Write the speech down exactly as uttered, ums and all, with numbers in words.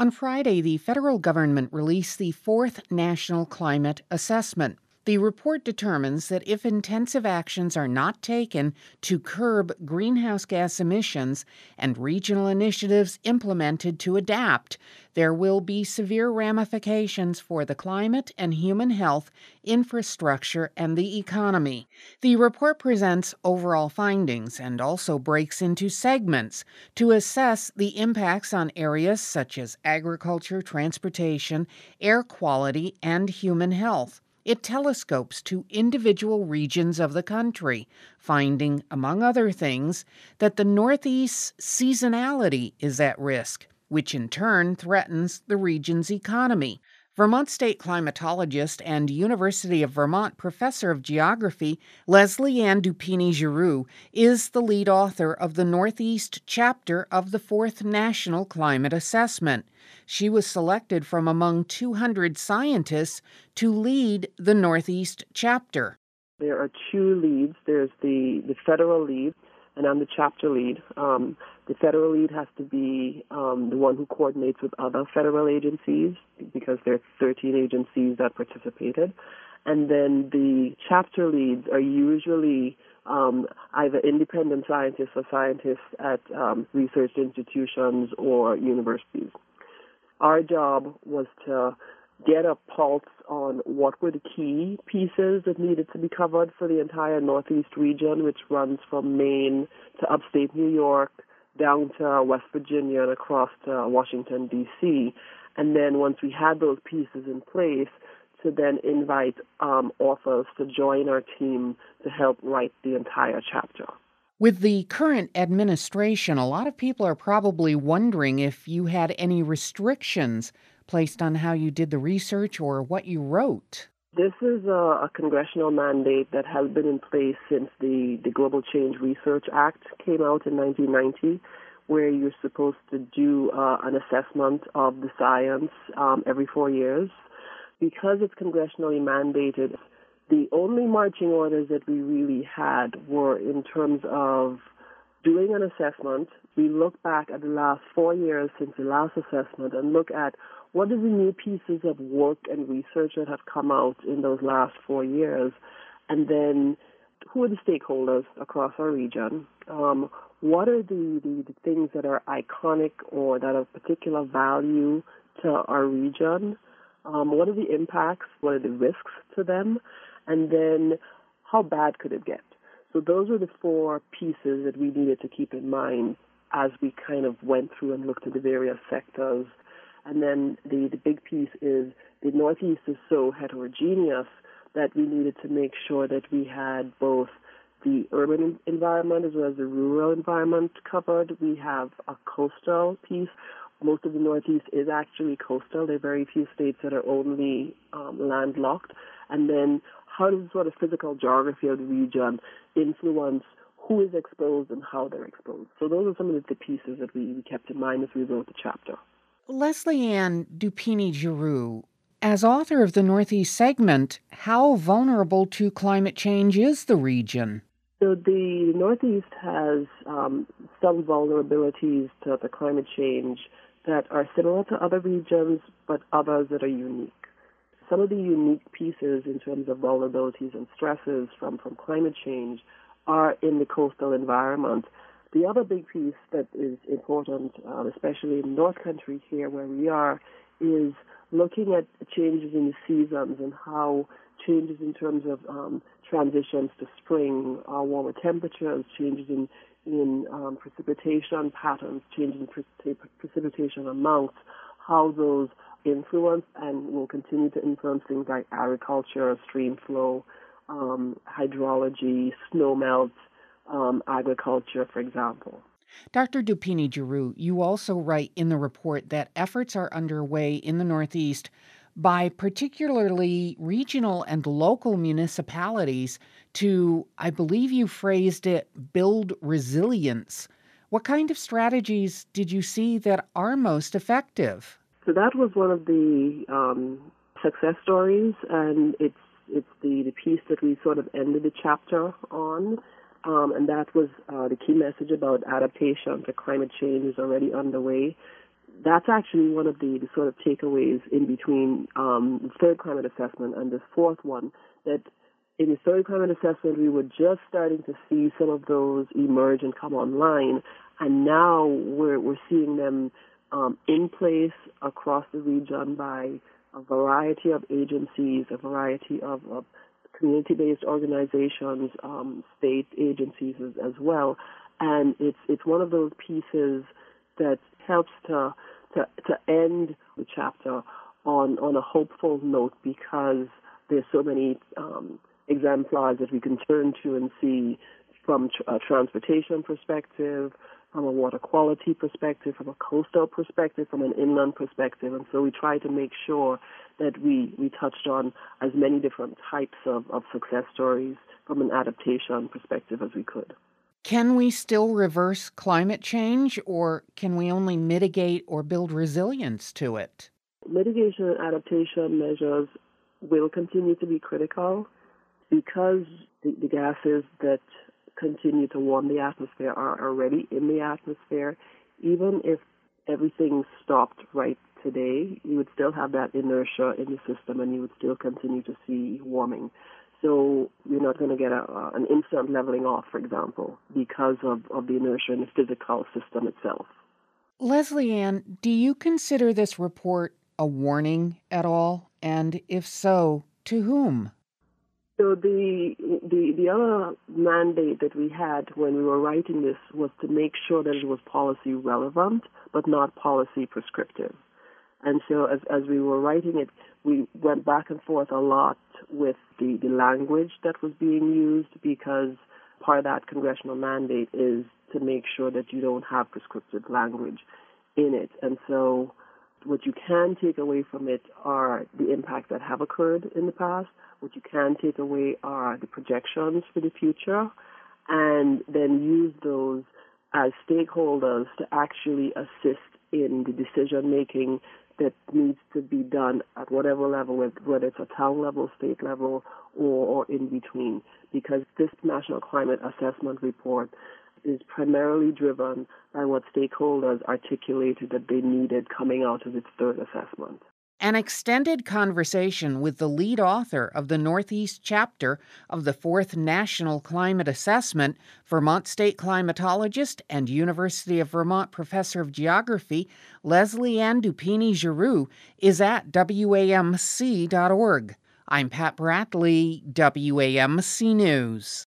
On Friday, the federal government released the fourth National Climate Assessment. The report determines that if intensive actions are not taken to curb greenhouse gas emissions and regional initiatives implemented to adapt, there will be severe ramifications for the climate and human health, infrastructure, and the economy. The report presents overall findings and also breaks into segments to assess the impacts on areas such as agriculture, transportation, air quality, and human health. It telescopes to individual regions of the country, finding, among other things, that the Northeast's seasonality is at risk, which in turn threatens the region's economy. Vermont State climatologist and University of Vermont professor of geography Leslie Ann Dupini-Giroux is the lead author of the Northeast chapter of the fourth National Climate Assessment. She was selected from among two hundred scientists to lead the Northeast chapter. There are two leads. There's the, the federal lead, and I'm the chapter lead. Um, the federal lead has to be um, the one who coordinates with other federal agencies, because there are thirteen agencies that participated. And then the chapter leads are usually um, either independent scientists or scientists at um, research institutions or universities. Our job was to get a pulse on what were the key pieces that needed to be covered for the entire Northeast region, which runs from Maine to upstate New York, down to West Virginia and across to Washington, D C. And then once we had those pieces in place, to then invite um, authors to join our team to help write the entire chapter. With the current administration, a lot of people are probably wondering if you had any restrictions placed on how you did the research or what you wrote. This is a, a congressional mandate that has been in place since the, the Global Change Research Act came out in nineteen ninety, where you're supposed to do uh, an assessment of the science um, every four years. Because it's congressionally mandated, the only marching orders that we really had were in terms of doing an assessment. We look back at the last four years since the last assessment and look at what are the new pieces of work and research that have come out in those last four years, and then who are the stakeholders across our region? Um, what are the, the, the things that are iconic or that are of particular value to our region? Um, what are the impacts? What are the risks to them? And then how bad could it get? So those are the four pieces that we needed to keep in mind as we kind of went through and looked at the various sectors. And then the, the big piece is the Northeast is so heterogeneous that we needed to make sure that we had both the urban environment as well as the rural environment covered. We have a coastal piece. Most of the Northeast is actually coastal. There are very few states that are only um, landlocked. And then how does sort of physical geography of the region influence who is exposed and how they're exposed? So those are some of the pieces that we, we kept in mind as we wrote the chapter. Leslie Ann Dupini-Giroux, as author of the Northeast segment, how vulnerable to climate change is the region? So the Northeast has um, some vulnerabilities to the climate change that are similar to other regions, but others that are unique. Some of the unique pieces in terms of vulnerabilities and stresses from, from climate change are in the coastal environment. The other big piece that is important, uh, especially in North Country here where we are, is looking at changes in the seasons and how changes in terms of um, transitions to spring, uh, warmer temperatures, changes in, in um, precipitation patterns, changes in pre- precipitation amounts, how those influence and will continue to influence things like agriculture, stream flow, um, hydrology, snow melt, um, agriculture, for example. Doctor Dupini-Giroux, you also write in the report that efforts are underway in the Northeast by particularly regional and local municipalities to, I believe you phrased it, build resilience. What kind of strategies did you see that are most effective? So that was one of the um, success stories, and it's it's the, the piece that we sort of ended the chapter on, um, and that was uh, the key message about adaptation to climate change is already underway. that's actually one of the, the sort of takeaways in between um, the third climate assessment and this fourth one, that in the third climate assessment, we were just starting to see some of those emerge and come online, and now we're, we're seeing them um, in place across the region by a variety of agencies, a variety of, of community-based organizations, um, state agencies as, as well. And it's it's one of those pieces that helps to to, to end the chapter on, on a hopeful note, because there's so many um, exemplars that we can turn to and see from a transportation perspective, from a water quality perspective, from a coastal perspective, from an inland perspective. And so we try to make sure that we, we touched on as many different types of, of success stories from an adaptation perspective as we could. Can we still reverse climate change, or can we only mitigate or build resilience to it? Mitigation and adaptation measures will continue to be critical because the, the gases that continue to warm the atmosphere are already in the atmosphere. Even if everything stopped right today, you would still have that inertia in the system and you would still continue to see warming. So you're not going to get a, uh, an instant leveling off, for example, because of, of the inertia in the physical system itself. Leslie Ann, do you consider this report a warning at all? And if so, to whom? So the, the the other mandate that we had when we were writing this was to make sure that it was policy relevant, but not policy prescriptive. And so as, as we were writing it, we went back and forth a lot with the, the language that was being used, because part of that congressional mandate is to make sure that you don't have prescriptive language in it. And so what you can take away from it are the impacts that have occurred in the past. What you can take away are the projections for the future, and then use those as stakeholders to actually assist in the decision-making that needs to be done at whatever level, whether it's a town level, state level, or, or in between. Because this National Climate Assessment Report is primarily driven by what stakeholders articulated that they needed coming out of its third assessment. An extended conversation with the lead author of the Northeast chapter of the fourth National Climate Assessment, Vermont State climatologist and University of Vermont professor of geography, Leslie Ann Dupini-Giroux, is at W A M C dot org. I'm Pat Bradley, W A M C News.